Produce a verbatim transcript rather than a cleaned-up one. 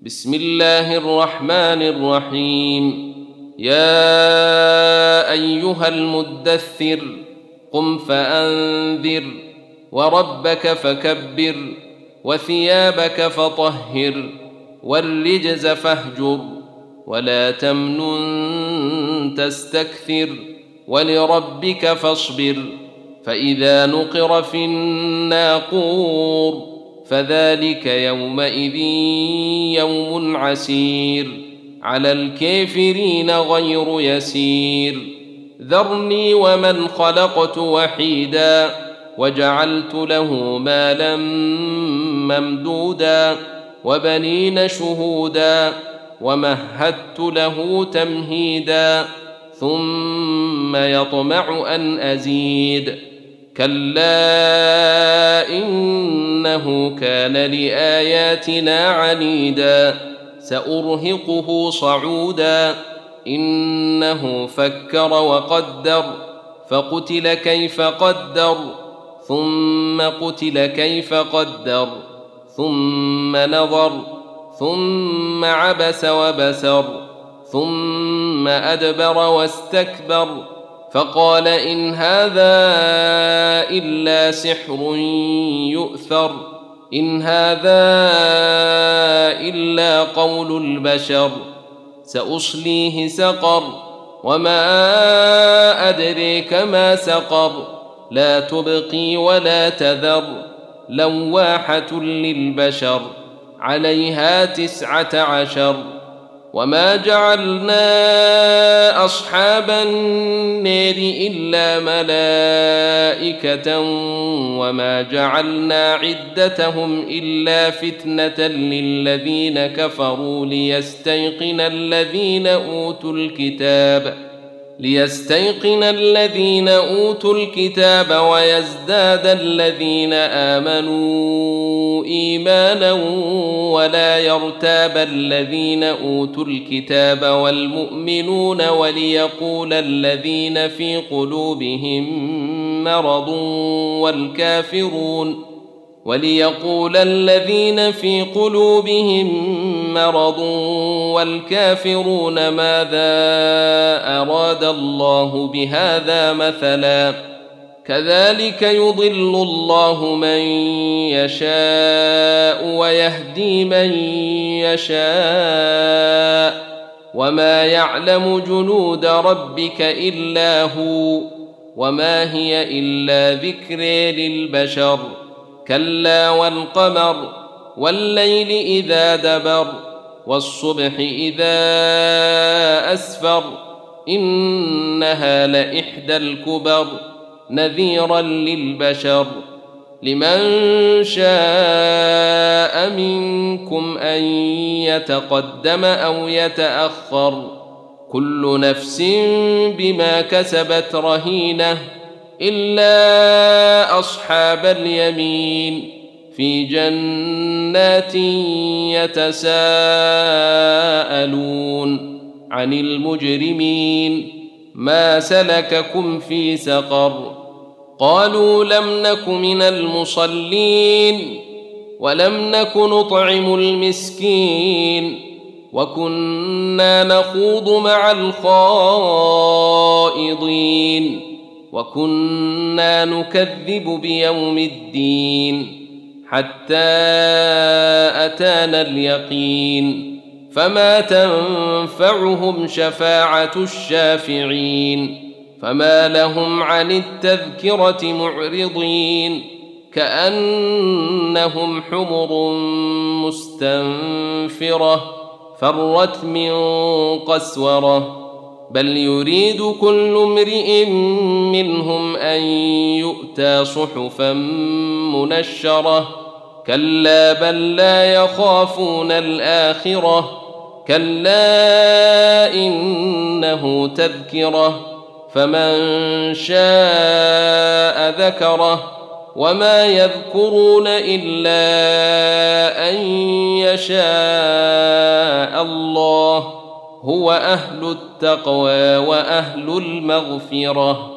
بسم الله الرحمن الرحيم. يا أيها المدثر قم فأنذر وربك فكبر وثيابك فطهر والرجز فاهجر ولا تمنن تستكثر ولربك فاصبر. فإذا نقر في الناقور فذلك يومئذ يوم عسير على الكافرين غير يسير. ذرني ومن خلقت وحيدا وجعلت له مالا ممدودا وبنين شهودا ومهدت له تمهيدا ثم يطمع أن أزيد. كلا إنه كان لآياتنا عنيدا سأرهقه صعودا. إنه فكر وقدر فقتل كيف قدر ثم قتل كيف قدر ثم نظر ثم عبس وبسر ثم أدبر واستكبر فقال إن هذا إلا سحر يؤثر إن هذا إلا قول البشر. سأصليه سقر وما أدريك ما سقر لا تبقي ولا تذر لواحة للبشر عليها تسعة عشر. وما جعلنا أصحاب النار إلا ملائكة وما جعلنا عدتهم إلا فتنة للذين كفروا ليستيقن الذين أوتوا الكتاب ليستيقن الذين أوتوا الكتاب ويزداد الذين آمنوا إيمانا ولا يرتاب الذين أوتوا الكتاب والمؤمنون وليقول الذين في قلوبهم مرض والكافرون وليقول الذين في قلوبهم مرض والكافرون ماذا أراد الله بهذا مثلا. كذلك يضل الله من يشاء ويهدي من يشاء وما يعلم جنود ربك إلا هو وما هي إلا ذكر للبشر. كلا والقمر والليل إذا دبر والصبح إذا أسفر إنها لإحدى الكبر نذيرا للبشر. لمن شاء منكم أن يتقدم أو يتأخر كل نفس بما كسبت رهينة إلا أصحاب اليمين في جنات يتساءلون عن المجرمين ما سلككم في سقر قالوا لم نك من المصلين ولم نك نطعم المسكين وكنا نخوض مع الخائضين وكنا نكذب بيوم الدين حتى أتانا اليقين فما تنفعهم شفاعة الشافعين. فما لهم عن التذكرة معرضين كأنهم حمر مستنفرة فرت من قسورة بل يريد كل امرئ منهم أن يؤتى صحفا منشرة كلا بل لا يخافون الآخرة كلا إنه تذكرة فمن شاء ذكره وما يذكرون إلا أن يشاء الله هو أهل التقوى وأهل المغفرة.